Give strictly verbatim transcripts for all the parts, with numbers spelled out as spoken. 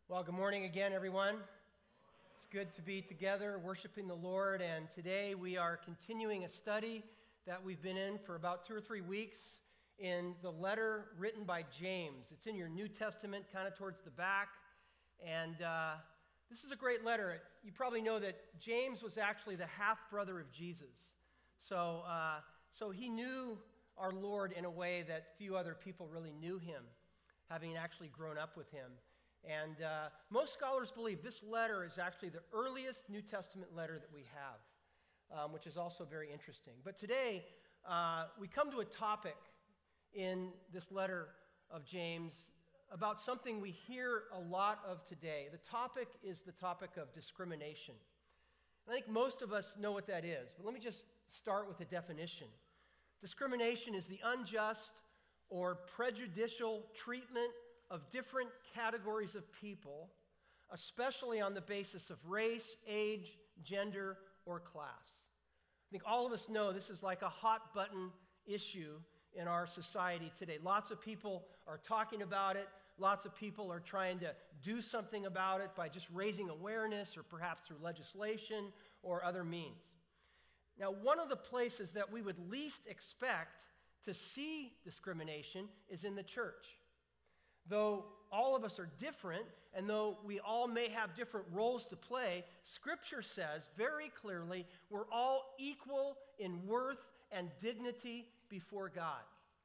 Well, good morning again, everyone. It's good to be together worshiping the Lord, and today we are continuing a study that we've been in for about two or three weeks in the letter written by James. It's in your New Testament, kind of towards the back, and uh, this is a great letter. You probably know that James was actually the half-brother of Jesus, so, uh, so he knew our Lord in a way that few other people really knew him, having actually grown up with him. And uh, most scholars believe this letter is actually the earliest New Testament letter that we have, um, which is also very interesting. But today, uh, we come to a topic in this letter of James about something we hear a lot of today. The topic is the topic of discrimination. And I think most of us know what that is, but let me just start with a definition. Discrimination is the unjust or prejudicial treatment of different categories of people, especially on the basis of race, age, gender, or class. I think all of us know this is like a hot button issue in our society today. Lots of people are talking about it. Lots of people are trying to do something about it by just raising awareness or perhaps through legislation or other means. Now, one of the places that we would least expect to see discrimination is in the church. Though all of us are different, and though we all may have different roles to play, Scripture says very clearly we're all equal in worth and dignity before God.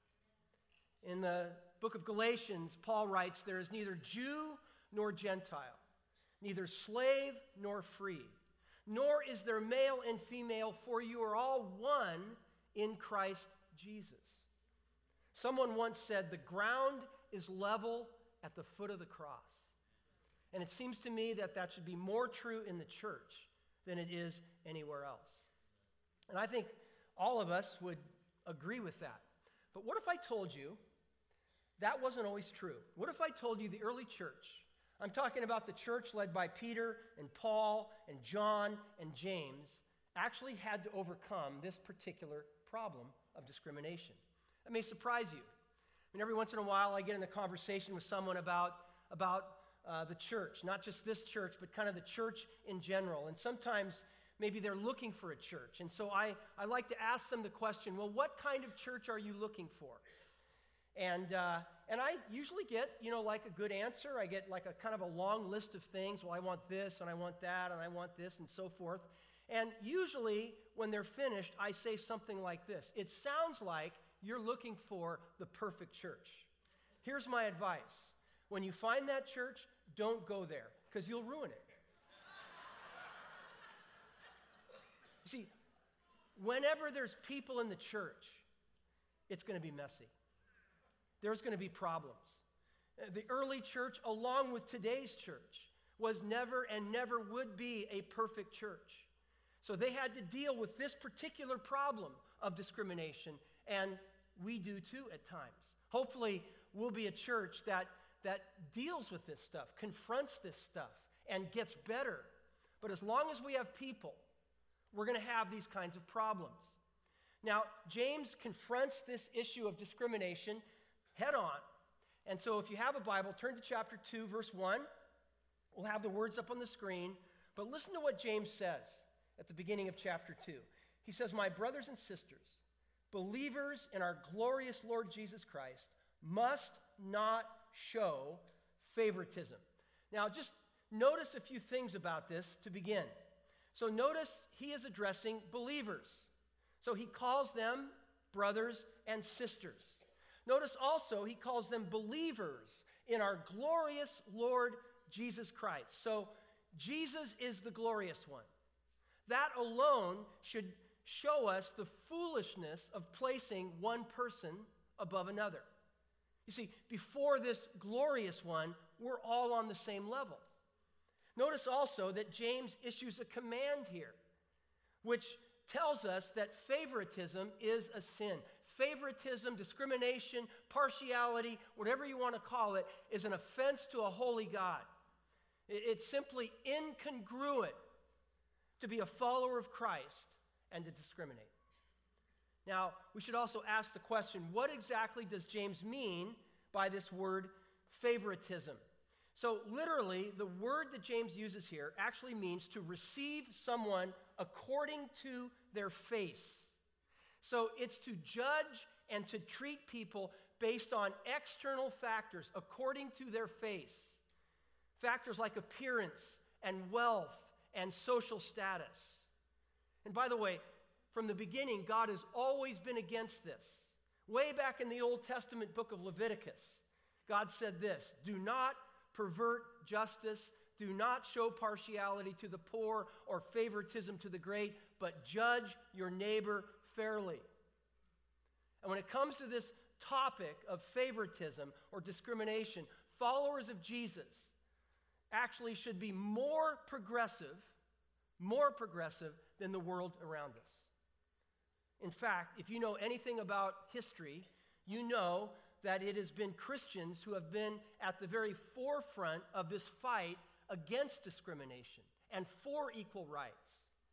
In the book of Galatians, Paul writes, "There is neither Jew nor Gentile, neither slave nor free, nor is there male and female, for you are all one in Christ Jesus." Someone once said, "The ground is level at the foot of the cross." And it seems to me that that should be more true in the church than it is anywhere else. And I think all of us would agree with that. But what if I told you that wasn't always true? What if I told you the early church, I'm talking about the church led by Peter and Paul and John and James, actually had to overcome this particular problem of discrimination? That may surprise you. I mean, every once in a while I get in a conversation with someone about, about uh, the church, not just this church, but kind of the church in general. And sometimes maybe they're looking for a church. And so I, I like to ask them the question, well, what kind of church are you looking for? And uh, and I usually get, you know, like a good answer. I get like a kind of a long list of things. Well, I want this, and I want that, and I want this, and so forth. And usually when they're finished, I say something like this. It sounds like you're looking for the perfect church. Here's my advice. When you find that church, don't go there, because you'll ruin it. You see, whenever there's people in the church, it's going to be messy. There's going to be problems. The early church, along with today's church, was never and never would be a perfect church. So they had to deal with this particular problem of discrimination, and we do too at times. Hopefully, we'll be a church that, that deals with this stuff, confronts this stuff, and gets better. But as long as we have people, we're going to have these kinds of problems. Now, James confronts this issue of discrimination head on. And so if you have a Bible, turn to chapter two, verse one. We'll have the words up on the screen. But listen to what James says at the beginning of chapter two. He says, "My brothers and sisters, believers in our glorious Lord Jesus Christ must not show favoritism." Now, just notice a few things about this to begin. So notice he is addressing believers. So he calls them brothers and sisters. Notice also he calls them believers in our glorious Lord Jesus Christ. So Jesus is the glorious one. That alone should show us the foolishness of placing one person above another. You see, before this glorious one, we're all on the same level. Notice also that James issues a command here, which tells us that favoritism is a sin. Favoritism, discrimination, partiality, whatever you want to call it, is an offense to a holy God. It's simply incongruent to be a follower of Christ and to discriminate. Now, we should also ask the question, what exactly does James mean by this word favoritism? So literally, the word that James uses here actually means to receive someone according to their face. So it's to judge and to treat people based on external factors according to their face. Factors like appearance and wealth and social status. And by the way, from the beginning, God has always been against this. Way back in the Old Testament book of Leviticus, God said this, "Do not pervert justice, do not show partiality to the poor or favoritism to the great, but judge your neighbor fairly." And when it comes to this topic of favoritism or discrimination, followers of Jesus actually should be more progressive, more progressive than the world around us. In fact, if you know anything about history, you know that it has been Christians who have been at the very forefront of this fight against discrimination and for equal rights.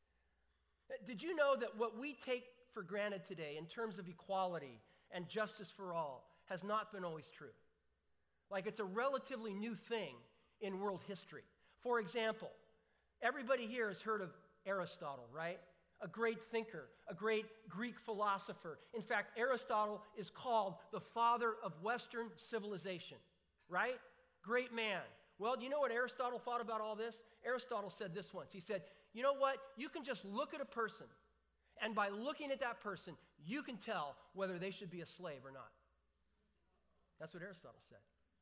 Did you know that what we take for granted today in terms of equality and justice for all has not been always true? Like it's a relatively new thing in world history. For example, everybody here has heard of Aristotle, right? A great thinker, a great Greek philosopher. In fact, Aristotle is called the father of Western civilization, right? Great man. Well, do you know what Aristotle thought about all this? Aristotle said this once. He said, you know what? You can just look at a person, and by looking at that person, you can tell whether they should be a slave or not. That's what Aristotle said.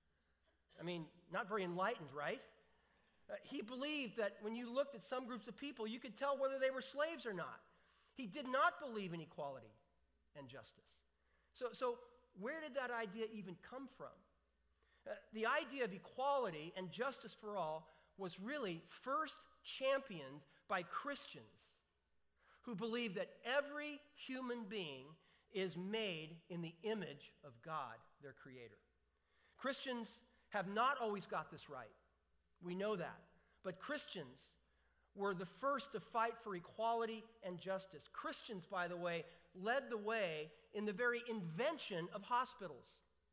I mean, not very enlightened, right? Uh, he believed that when you looked at some groups of people, you could tell whether they were slaves or not. He did not believe in equality and justice. So, so where did that idea even come from? Uh, the idea of equality and justice for all was really first championed by Christians who believe that every human being is made in the image of God, their Creator. Christians have not always got this right. We know that. But Christians were the first to fight for equality and justice. Christians, by the way, led the way in the very invention of hospitals.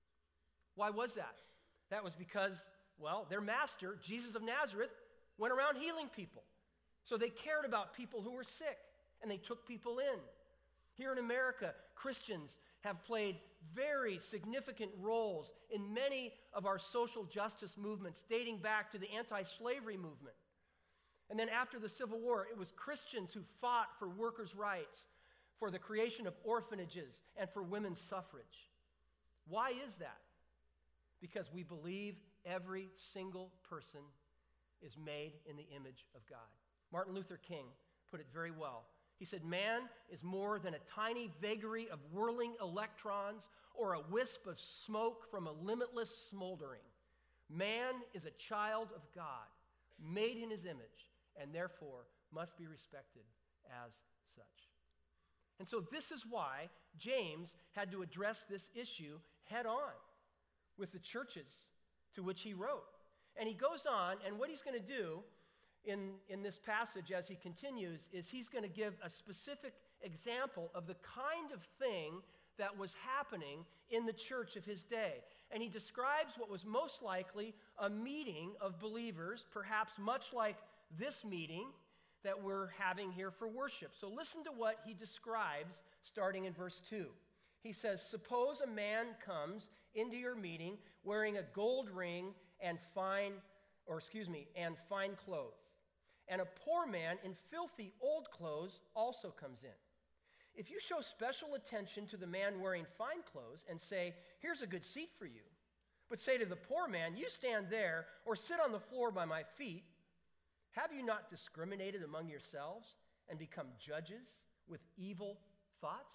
Why was that? That was because, well, their master, Jesus of Nazareth, went around healing people. So they cared about people who were sick, and they took people in. Here in America, Christians have played very significant roles in many of our social justice movements dating back to the anti-slavery movement. And then after the Civil War, it was Christians who fought for workers' rights, for the creation of orphanages, and for women's suffrage. Why is that? Because we believe every single person is made in the image of God. Martin Luther King put it very well. He said, man is more than a tiny vagary of whirling electrons or a wisp of smoke from a limitless smoldering. Man is a child of God, made in his image, and therefore must be respected as such. And so this is why James had to address this issue head on with the churches to which he wrote. And he goes on, and what he's going to do in, in this passage as he continues is he's going to give a specific example of the kind of thing that was happening in the church of his day. And he describes what was most likely a meeting of believers, perhaps much like this meeting that we're having here for worship. So listen to what he describes starting in verse two. He says, suppose a man comes into your meeting wearing a gold ring and fine, or excuse me, and fine clothes. And a poor man in filthy old clothes also comes in. If you show special attention to the man wearing fine clothes and say, here's a good seat for you, but say to the poor man, you stand there or sit on the floor by my feet, have you not discriminated among yourselves and become judges with evil thoughts?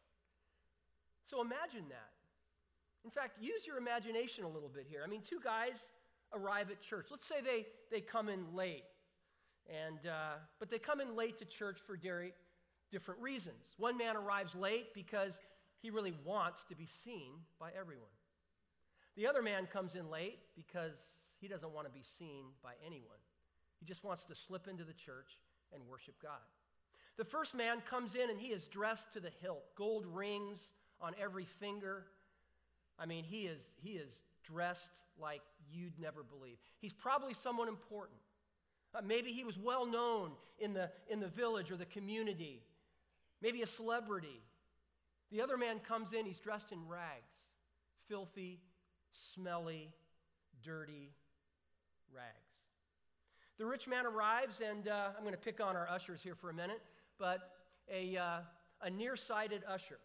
So imagine that. In fact, use your imagination a little bit here. I mean, two guys arrive at church. Let's say they, they come in late. And, uh, but they come in late to church for very different reasons. One man arrives late because he really wants to be seen by everyone. The other man comes in late because he doesn't want to be seen by anyone. He just wants to slip into the church and worship God. The first man comes in and he is dressed to the hilt, gold rings on every finger. I mean, he is, he is dressed like you'd never believe. He's probably someone important. Uh, maybe he was well known in the, in the village or the community. Maybe a celebrity. The other man comes in, he's dressed in rags. Filthy, smelly, dirty rags. The rich man arrives, and uh, I'm going to pick on our ushers here for a minute, but a, uh, a nearsighted usher.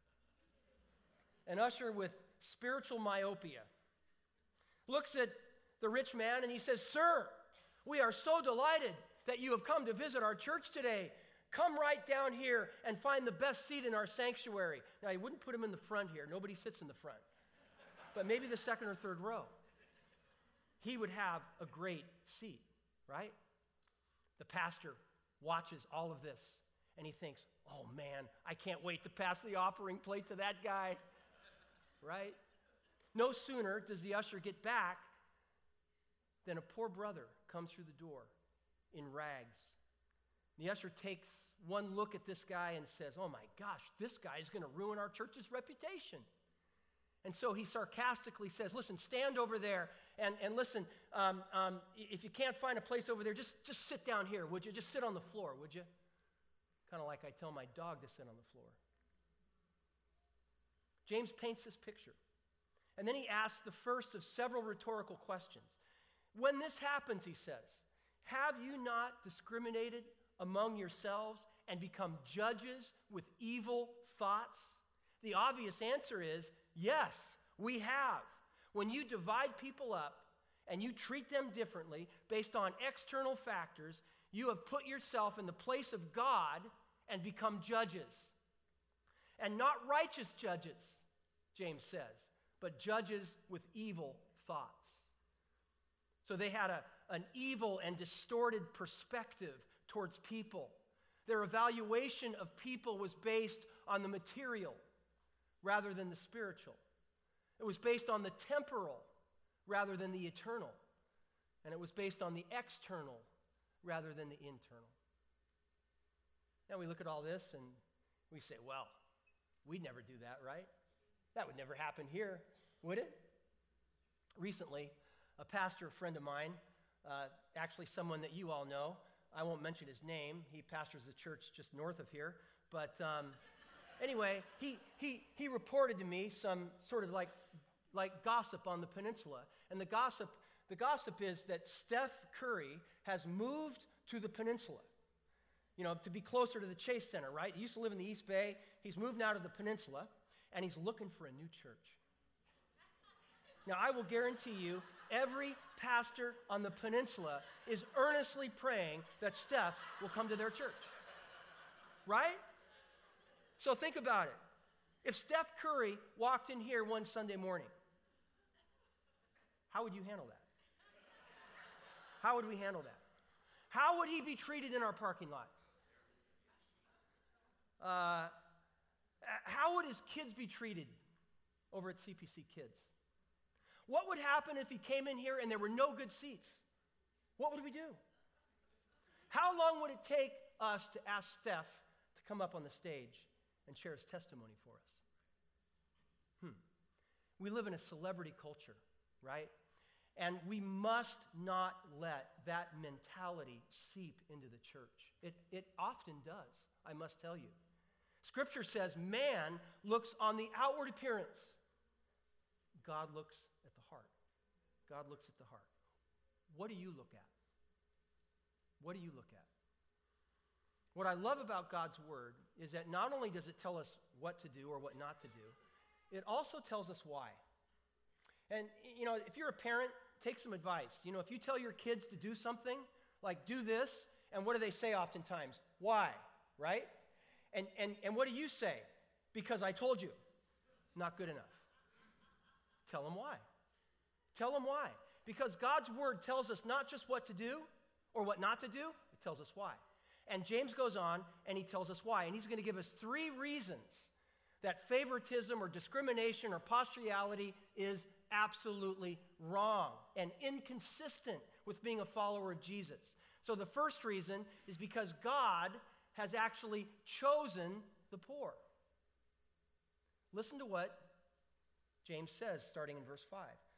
An usher with spiritual myopia. Looks at the rich man and he says, "Sir, we are so delighted that you have come to visit our church today. Come right down here and find the best seat in our sanctuary." Now, he wouldn't put him in the front here. Nobody sits in the front. But maybe the second or third row. He would have a great seat, right? The pastor watches all of this, and he thinks, "Oh, man, I can't wait to pass the offering plate to that guy," right? No sooner does the usher get back than a poor brother comes through the door in rags. The usher takes one look at this guy and says, "Oh my gosh, this guy is going to ruin our church's reputation." And so he sarcastically says, "Listen, stand over there, and, and listen, um, um, if you can't find a place over there, just, just sit down here, would you? Just sit on the floor, would you?" Kind of like I tell my dog to sit on the floor. James paints this picture. And then he asks the first of several rhetorical questions. When this happens, he says, "Have you not discriminated among yourselves and become judges with evil thoughts?" The obvious answer is, yes, we have. When you divide people up and you treat them differently based on external factors, you have put yourself in the place of God and become judges. And not righteous judges, James says, but judges with evil thoughts. So they had a, an evil and distorted perspective towards people. Their evaluation of people was based on the material rather than the spiritual. It was based on the temporal rather than the eternal. And it was based on the external rather than the internal. Now we look at all this and we say, well, we'd never do that, right? That would never happen here, would it? Recently, a pastor friend of mine, uh, actually someone that you all know, I won't mention his name. He pastors a church just north of here. But um, anyway, he, he, he reported to me some sort of like, like gossip on the peninsula. And the gossip, the gossip is that Steph Curry has moved to the peninsula, you know, to be closer to the Chase Center, right? He used to live in the East Bay. He's moved now to the peninsula, and he's looking for a new church. Now, I will guarantee you, every pastor on the peninsula is earnestly praying that Steph will come to their church. Right? So think about it. If Steph Curry walked in here one Sunday morning, how would you handle that? How would we handle that? How would he be treated in our parking lot? Uh, how would his kids be treated over at C P C Kids? What would happen if he came in here and there were no good seats? What would we do? How long would it take us to ask Steph to come up on the stage and share his testimony for us? Hmm. We live in a celebrity culture, right? And we must not let that mentality seep into the church. It, it often does, I must tell you. Scripture says man looks on the outward appearance. God looks at the heart. God looks at the heart. What do you look at? What do you look at? What I love about God's word is that not only does it tell us what to do or what not to do, it also tells us why. And, you know, if you're a parent, take some advice. You know, if you tell your kids to do something, like do this, and what do they say oftentimes? Why, right? And, and, and what do you say? Because I told you. Not good enough. Tell them why. Tell them why. Because God's word tells us not just what to do or what not to do, it tells us why. And James goes on and he tells us why. And he's going to give us three reasons that favoritism or discrimination or partiality is absolutely wrong and inconsistent with being a follower of Jesus. So the first reason is because God has actually chosen the poor. Listen to what James says starting in verse five.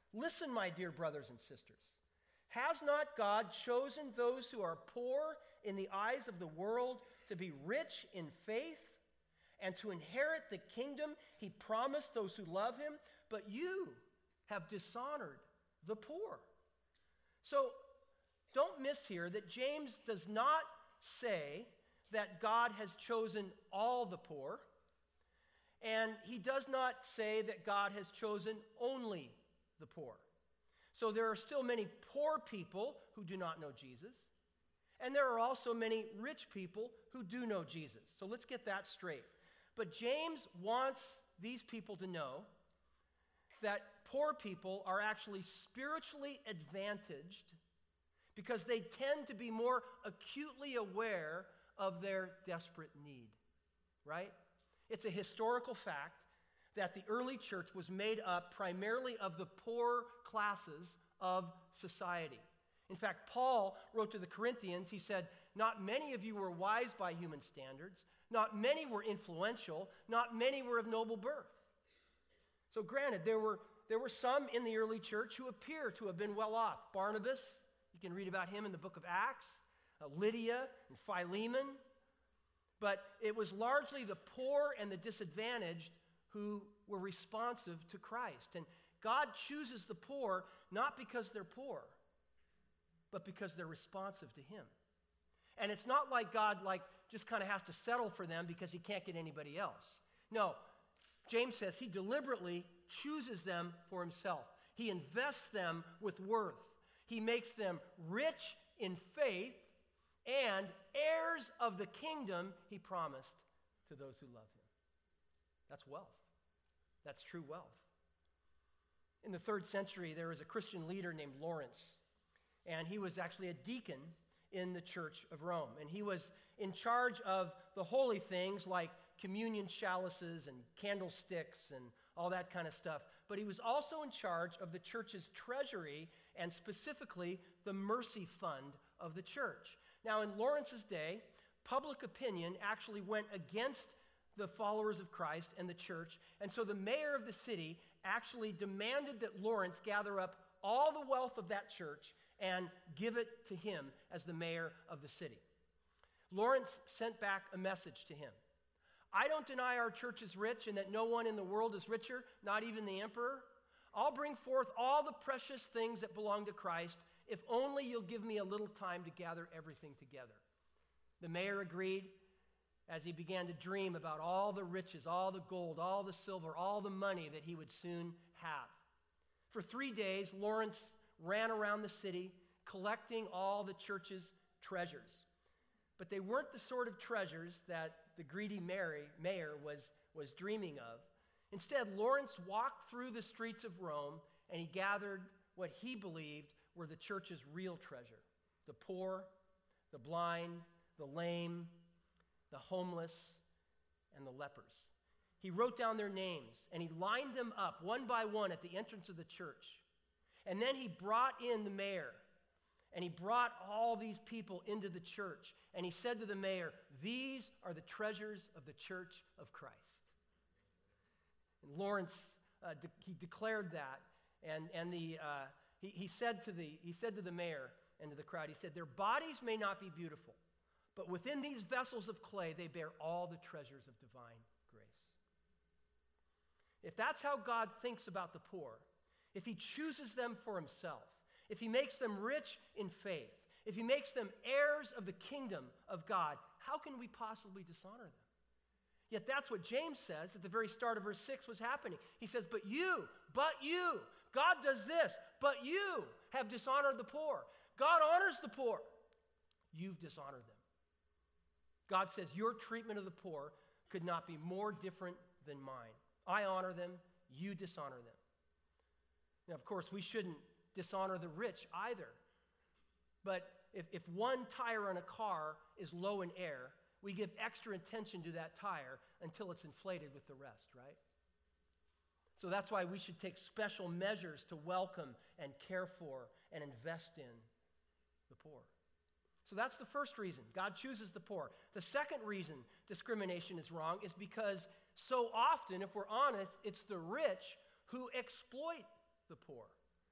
Listen, my dear brothers and sisters. Has not God chosen those who are poor in the eyes of the world to be rich in faith and to inherit the kingdom he promised those who love him? But you have dishonored the poor. So don't miss here that James does not say that God has chosen all the poor, and he does not say that God has chosen only the poor. So there are still many poor people who do not know Jesus, and there are also many rich people who do know Jesus. So let's get that straight. But James wants these people to know that poor people are actually spiritually advantaged because they tend to be more acutely aware of their desperate need, right? It's a historical fact that the early church was made up primarily of the poor classes of society. In fact, Paul wrote to the Corinthians, he said, "Not many of you were wise by human standards, not many were influential, not many were of noble birth." So granted, there were, there were some in the early church who appear to have been well off. Barnabas, you can read about him in the book of Acts, uh, Lydia and Philemon. But it was largely the poor and the disadvantaged who were responsive to Christ. And God chooses the poor not because they're poor, but because they're responsive to him. And it's not like God like just kind of has to settle for them because he can't get anybody else. No, James says he deliberately chooses them for himself. He invests them with worth. He makes them rich in faith and heirs of the kingdom he promised to those who love him. That's wealth. That's true wealth. In the third century, there was a Christian leader named Lawrence, and he was actually a deacon in the Church of Rome. And he was in charge of the holy things like communion chalices and candlesticks and all that kind of stuff. But he was also in charge of the church's treasury and specifically the mercy fund of the church. Now, in Lawrence's day, public opinion actually went against the followers of Christ and the church, and so the mayor of the city actually demanded that Lawrence gather up all the wealth of that church and give it to him as the mayor of the city. Lawrence sent back a message to him. "I don't deny our church is rich and that no one in the world is richer, not even the emperor. I'll bring forth all the precious things that belong to Christ if only you'll give me a little time to gather everything together." The mayor agreed as he began to dream about all the riches, all the gold, all the silver, all the money that he would soon have. For three days, Lawrence ran around the city collecting all the church's treasures. But they weren't the sort of treasures that the greedy mayor was, was dreaming of. Instead, Lawrence walked through the streets of Rome and he gathered what he believed were the church's real treasure: the poor, the blind, the lame, the homeless, and the lepers. He wrote down their names and he lined them up one by one at the entrance of the church. And then he brought in the mayor and he brought all these people into the church. And he said to the mayor, "These are the treasures of the church of Christ." And Lawrence, uh, de- he declared that. And, and the, uh, he, he, said to the, he said to the mayor and to the crowd, he said, "Their bodies may not be beautiful, but within these vessels of clay, they bear all the treasures of divine grace." If that's how God thinks about the poor, if he chooses them for himself, if he makes them rich in faith, if he makes them heirs of the kingdom of God, how can we possibly dishonor them? Yet that's what James says at the very start of verse six was happening. He says, but you, but you, God does this, but you have dishonored the poor. God honors the poor. You've dishonored them. God says, your treatment of the poor could not be more different than mine. I honor them, you dishonor them. Now, of course, we shouldn't dishonor the rich either. But if, if one tire on a car is low in air, we give extra attention to that tire until it's inflated with the rest, right? So that's why we should take special measures to welcome and care for and invest in the poor. So that's the first reason. God chooses the poor. The second reason discrimination is wrong is because so often, if we're honest, it's the rich who exploit the poor.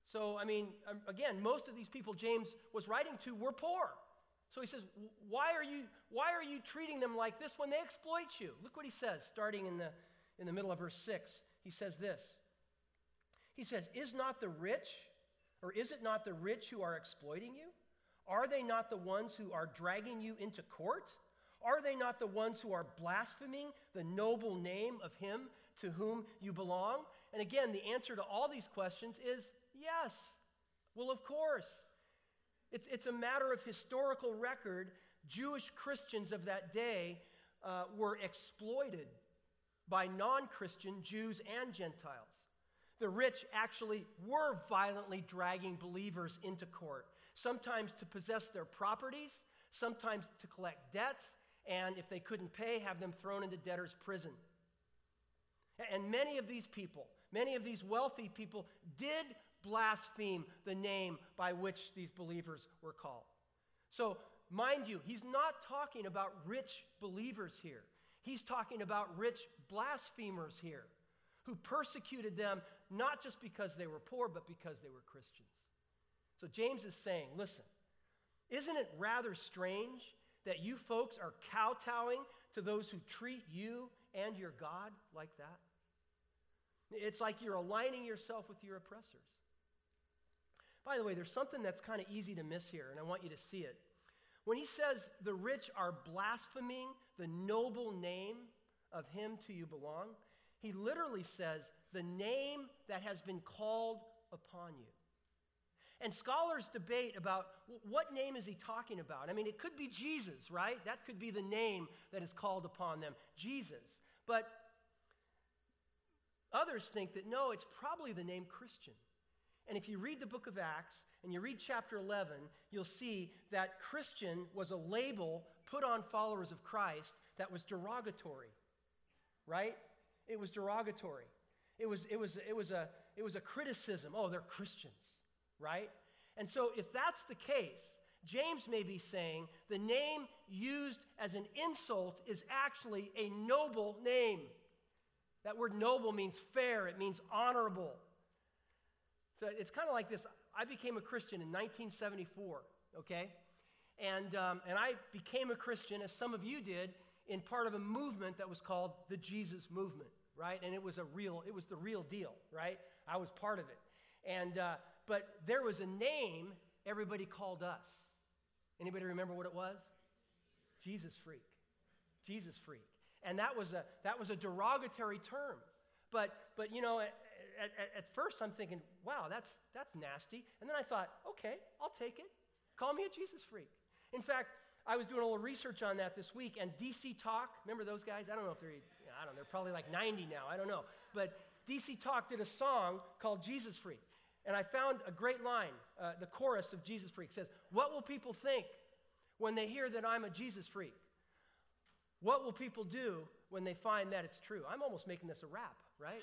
So, I mean, um, again, most of these people James was writing to were poor. So he says, why are you, why are you treating them like this when they exploit you? Look what he says, starting in the, in the middle of verse six. He says this. He says, is not the rich, or is it not the rich who are exploiting you? Are they not the ones who are dragging you into court? Are they not the ones who are blaspheming the noble name of him to whom you belong? And again, the answer to all these questions is yes. Well, of course. It's, it's a matter of historical record. Jewish Christians of that day uh, were exploited by non-Christian Jews and Gentiles. The rich actually were violently dragging believers into court, sometimes to possess their properties, sometimes to collect debts, and if they couldn't pay, have them thrown into debtor's prison. And many of these people, many of these wealthy people did blaspheme the name by which these believers were called. So, mind you, he's not talking about rich believers here. He's talking about rich blasphemers here who persecuted them not just because they were poor, but because they were Christians. So James is saying, listen, isn't it rather strange that you folks are kowtowing to those who treat you and your God like that? It's like you're aligning yourself with your oppressors. By the way, there's something that's kind of easy to miss here, and I want you to see it. When he says the rich are blaspheming the noble name of him to you belong, he literally says the name that has been called upon you. And scholars debate about what name is he talking about. I mean, it could be Jesus, right? That could be the name that is called upon them, Jesus. But others think that no, it's probably the name Christian. And if you read the book of Acts and you read chapter eleven, you'll see that Christian was a label put on followers of Christ that was derogatory, right? It was derogatory. It was, it was, it was, a, it was a criticism. Oh, they're Christians, right? And so if that's the case, James may be saying the name used as an insult is actually a noble name. That word noble means fair. It means honorable. So it's kind of like this. I became a Christian in nineteen seventy-four, okay? And, um, and I became a Christian, as some of you did, in part of a movement that was called the Jesus Movement, right? And it was a real, it was the real deal, right? I was part of it. And, uh, but there was a name everybody called us. Anybody remember what it was? Jesus freak. Jesus freak. And that was a, that was a derogatory term. But, but you know, at, at, at first I'm thinking, wow, that's, that's nasty. And then I thought, okay, I'll take it. Call me a Jesus freak. In fact, I was doing a little research on that this week, and D C Talk, remember those guys? I don't know if they're, I don't know, they're probably like ninety now, I don't know. But D C Talk did a song called Jesus Freak. And I found a great line. Uh, the chorus of Jesus Freak says, what will people think when they hear that I'm a Jesus freak? What will people do when they find that it's true? I'm almost making this a rap, right?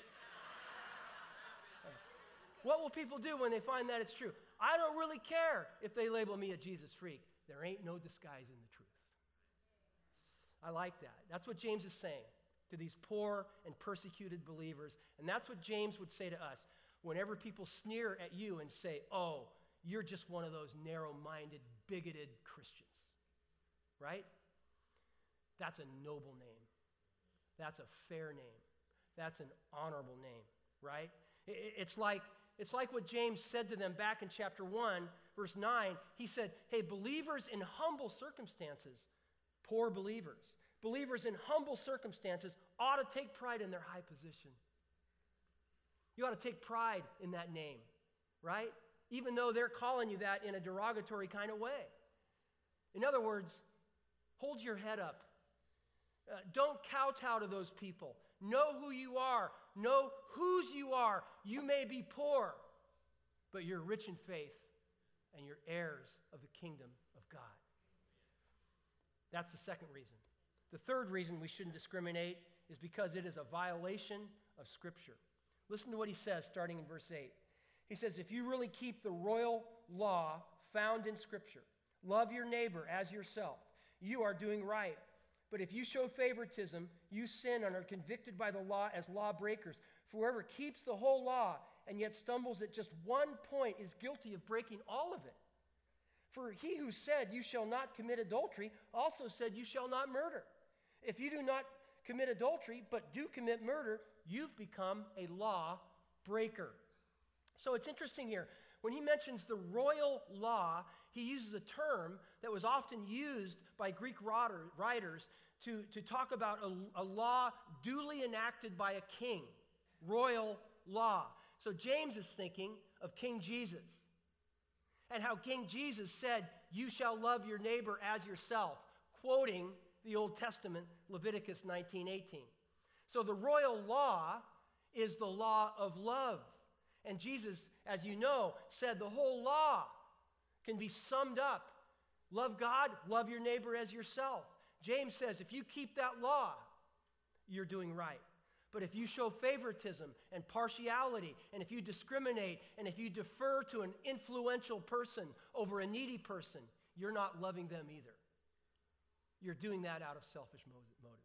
What will people do when they find that it's true? I don't really care if they label me a Jesus freak. There ain't no disguising the truth. I like that. That's what James is saying to these poor and persecuted believers. And that's what James would say to us whenever people sneer at you and say, oh, you're just one of those narrow-minded, bigoted Christians. Right? That's a noble name. That's a fair name. That's an honorable name, right? It's like, it's like what James said to them back in chapter one, verse nine. He said, hey, believers in humble circumstances, poor believers, believers in humble circumstances ought to take pride in their high position. You ought to take pride in that name, right? Even though they're calling you that in a derogatory kind of way. In other words, hold your head up. Uh, don't kowtow to those people. Know who you are. Know whose you are. You may be poor, but you're rich in faith and you're heirs of the kingdom of God. That's the second reason. The third reason we shouldn't discriminate is because it is a violation of Scripture. Listen to what he says starting in verse eight. He says, if you really keep the royal law found in Scripture, love your neighbor as yourself, you are doing right. But if you show favoritism, you sin and are convicted by the law as lawbreakers. For whoever keeps the whole law and yet stumbles at just one point is guilty of breaking all of it. For he who said, you shall not commit adultery, also said, you shall not murder. If you do not commit adultery, but do commit murder, you've become a law breaker. So it's interesting here. When he mentions the royal law, he uses a term that was often used by Greek writers to, to talk about a, a law duly enacted by a king, royal law. So James is thinking of King Jesus and how King Jesus said, you shall love your neighbor as yourself, quoting the Old Testament, Leviticus nineteen eighteen. So the royal law is the law of love. And Jesus, as you know, said the whole law can be summed up. Love God, love your neighbor as yourself. James says if you keep that law, you're doing right. But if you show favoritism and partiality, and if you discriminate, and if you defer to an influential person over a needy person, you're not loving them either. You're doing that out of selfish motives.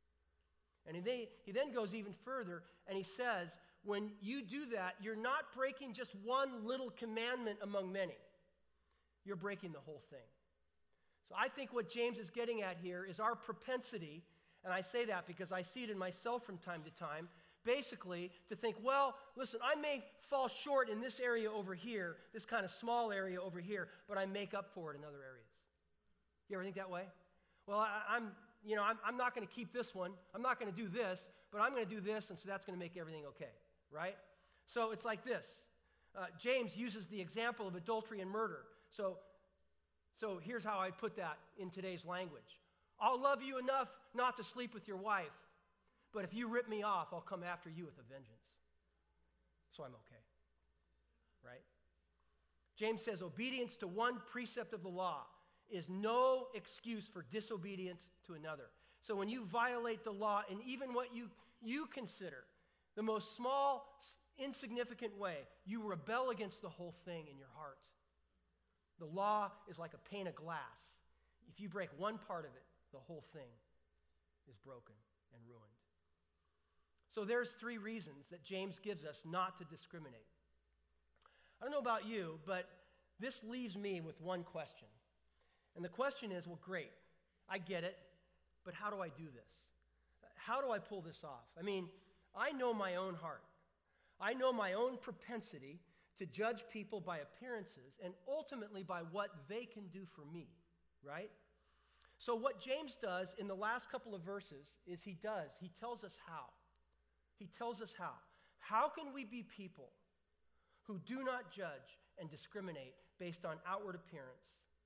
And he, he then goes even further, and he says, when you do that, you're not breaking just one little commandment among many. You're breaking the whole thing. So I think what James is getting at here is our propensity, and I say that because I see it in myself from time to time, basically to think, well, listen, I may fall short in this area over here, this kind of small area over here, but I make up for it in other areas. You ever think that way? Well, I, I'm, you know, I'm, I'm not going to keep this one. I'm not going to do this, but I'm going to do this, and so that's going to make everything okay, right? So it's like this. Uh, James uses the example of adultery and murder. So, so here's how I put that in today's language. I'll love you enough not to sleep with your wife, but if you rip me off, I'll come after you with a vengeance. So I'm okay, right? James says obedience to one precept of the law is no excuse for disobedience to another. So when you violate the law in even what you, you consider the most small, insignificant way, you rebel against the whole thing in your heart. The law is like a pane of glass. If you break one part of it, the whole thing is broken and ruined. So there's three reasons that James gives us not to discriminate. I don't know about you, but this leaves me with one question. And the question is, well, great, I get it, but how do I do this? How do I pull this off? I mean, I know my own heart. I know my own propensity to judge people by appearances and ultimately by what they can do for me, right? So what James does in the last couple of verses is he does, he tells us how. He tells us how. How can we be people who do not judge and discriminate based on outward appearance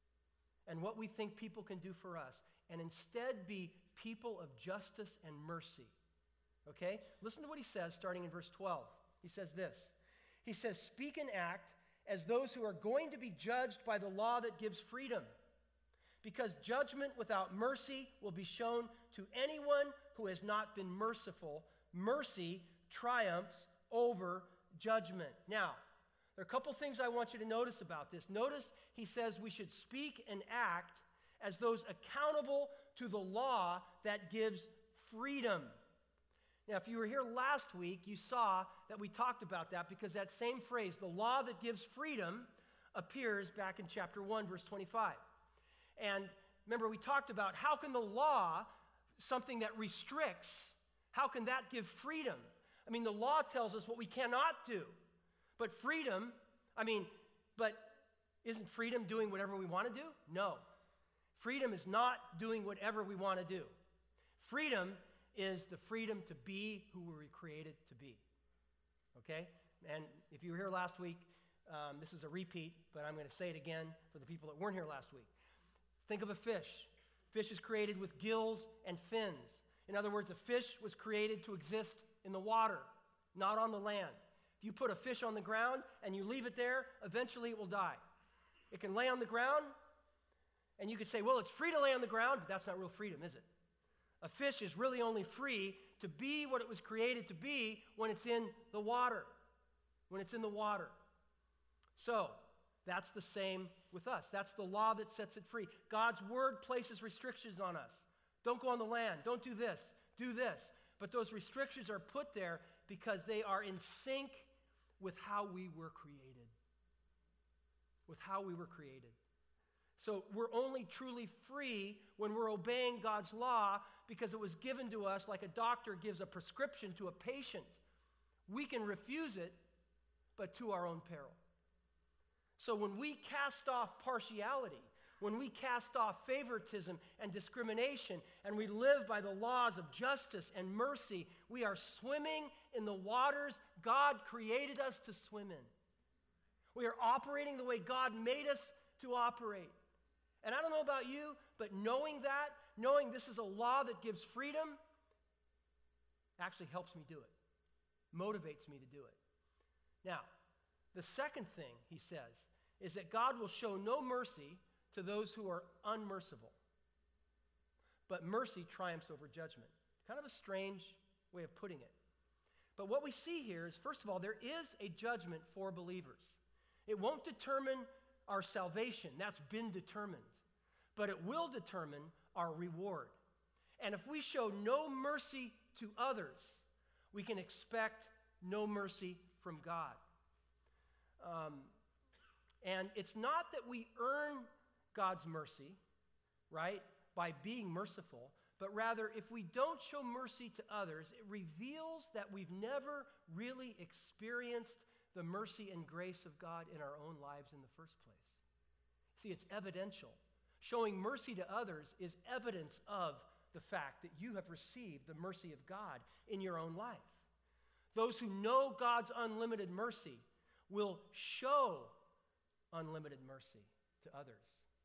and what we think people can do for us, and instead be people of justice and mercy? Okay? Listen to what he says starting in verse twelve. He says this. He says, speak and act as those who are going to be judged by the law that gives freedom, because judgment without mercy will be shown to anyone who has not been merciful. Mercy triumphs over judgment. Now, there are a couple things I want you to notice about this. Notice he says we should speak and act as those accountable to the law that gives freedom. Now, if you were here last week, you saw that we talked about that because that same phrase, the law that gives freedom, appears back in chapter one, verse twenty-five. And remember, we talked about how can the law, something that restricts, how can that give freedom? I mean, the law tells us what we cannot do. But freedom, I mean, but isn't freedom doing whatever we want to do? No. Freedom is not doing whatever we want to do. Freedom is the freedom to be who we were created to be. Okay? And if you were here last week, um, this is a repeat, but I'm going to say it again for the people that weren't here last week. Think of a fish. Fish is created with gills and fins. In other words, a fish was created to exist in the water, not on the land. If you put a fish on the ground and you leave it there, eventually it will die. It can lay on the ground, and you could say, well, it's free to lay on the ground, but that's not real freedom, is it? A fish is really only free to be what it was created to be when it's in the water. When it's in the water. So, that's the same with us. That's the law that sets it free. God's word places restrictions on us. Don't go on the land. Don't do this. Do this. But those restrictions are put there because they are in sync with how we were created. With how we were created. So we're only truly free when we're obeying God's law because it was given to us like a doctor gives a prescription to a patient. We can refuse it, but to our own peril. So when we cast off partiality, when we cast off favoritism and discrimination, and we live by the laws of justice and mercy, we are swimming in the waters God created us to swim in. We are operating the way God made us to operate. And I don't know about you, but knowing that, knowing this is a law that gives freedom, actually helps me do it, motivates me to do it. Now, the second thing he says is that God will show no mercy to those who are unmerciful, but mercy triumphs over judgment. Kind of a strange way of putting it. But what we see here is, first of all, there is a judgment for believers. It won't determine our salvation. That's been determined. But it will determine our reward. And if we show no mercy to others, we can expect no mercy from God. Um, and it's not that we earn God's mercy, right, by being merciful, but rather if we don't show mercy to others, it reveals that we've never really experienced the mercy and grace of God in our own lives in the first place. See, it's evidential. Showing mercy to others is evidence of the fact that you have received the mercy of God in your own life. Those who know God's unlimited mercy will show unlimited mercy to others,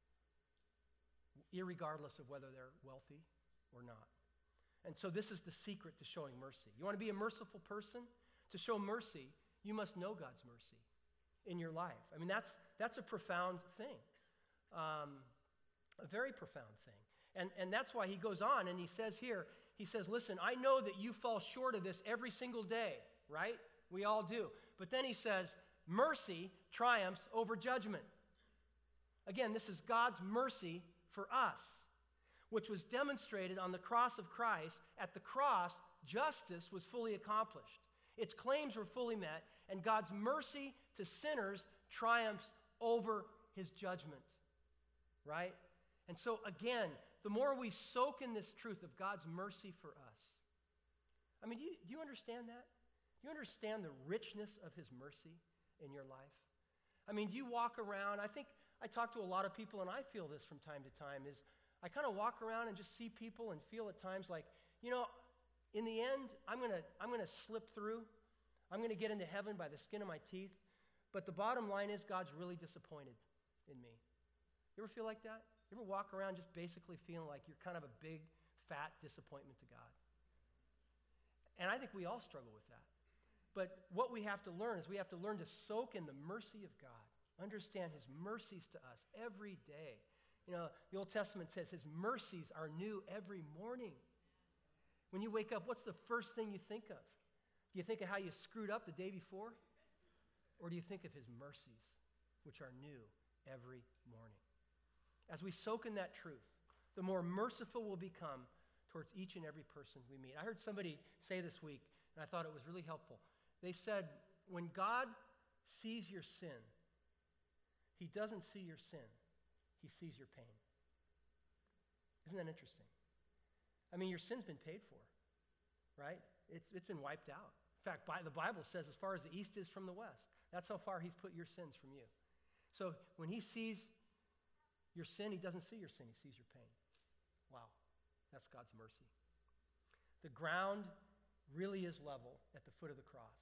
irregardless of whether they're wealthy or not. And so this is the secret to showing mercy. You want to be a merciful person? To show mercy, you must know God's mercy in your life. I mean, that's, that's a profound thing, um, a very profound thing. And, and that's why he goes on and he says here, he says, listen, I know that you fall short of this every single day, right? We all do. But then he says, mercy triumphs over judgment. Again, this is God's mercy for us, which was demonstrated on the cross of Christ. At the cross, justice was fully accomplished. Its claims were fully met, and God's mercy to sinners triumphs over his judgment, right? And so again, the more we soak in this truth of God's mercy for us, I mean, do you, do you understand that? Do you understand the richness of his mercy in your life? I mean, do you walk around, I think I talk to a lot of people, and I feel this from time to time, is I kind of walk around and just see people and feel at times like, you know, in the end, I'm going to I'm going to slip through. I'm going to get into heaven by the skin of my teeth. But the bottom line is God's really disappointed in me. You ever feel like that? You ever walk around just basically feeling like you're kind of a big, fat disappointment to God? And I think we all struggle with that. But what we have to learn is we have to learn to soak in the mercy of God, understand his mercies to us every day. You know, the Old Testament says his mercies are new every morning. When you wake up, what's the first thing you think of? Do you think of how you screwed up the day before? Or do you think of his mercies, which are new every morning? As we soak in that truth, the more merciful we'll become towards each and every person we meet. I heard somebody say this week, and I thought it was really helpful. They said, when God sees your sin, he doesn't see your sin. He sees your pain. Isn't that interesting? I mean, your sin's been paid for, right? It's, it's been wiped out. In fact, by, the Bible says as far as the east is from the west, that's how far he's put your sins from you. So when he sees your sin, he doesn't see your sin, he sees your pain. Wow, that's God's mercy. The ground really is level at the foot of the cross.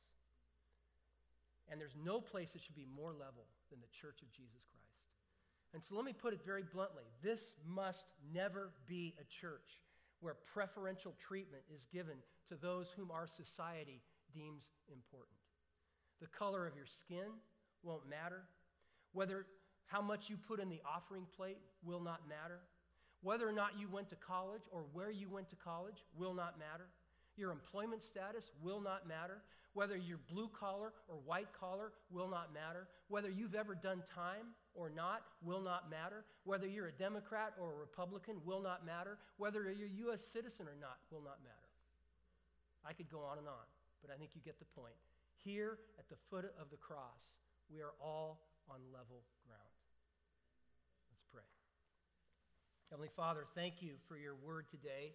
And there's no place that should be more level than the church of Jesus Christ. And so let me put it very bluntly. This must never be a church where preferential treatment is given to those whom our society deems important. The color of your skin won't matter. Whether how much you put in the offering plate will not matter. Whether or not you went to college or where you went to college will not matter. Your employment status will not matter. Whether you're blue collar or white collar will not matter. Whether you've ever done time or not will not matter. Whether you're a Democrat or a Republican will not matter. Whether you're a U S citizen or not will not matter. I could go on and on, but I think you get the point. here at the foot of the cross, we are all on level ground. Let's pray. Heavenly Father, thank you for your word today.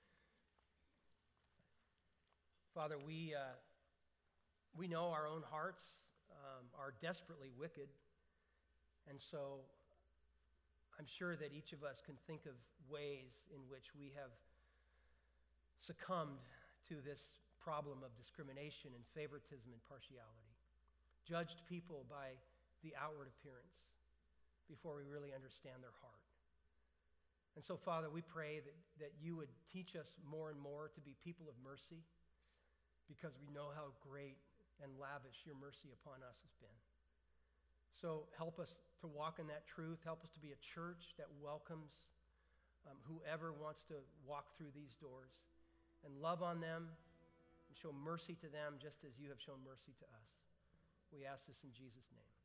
Father, we, uh, we know our own hearts um, are desperately wicked, and so I'm sure that each of us can think of ways in which we have succumbed to this problem of discrimination and favoritism and partiality, judged people by the outward appearance before we really understand their heart. And so, Father, we pray that, that you would teach us more and more to be people of mercy, because we know how great and lavish your mercy upon us has been. So help us to walk in that truth. Help us to be a church that welcomes um, whoever wants to walk through these doors, and love on them and show mercy to them just as you have shown mercy to us. We ask this in Jesus' name.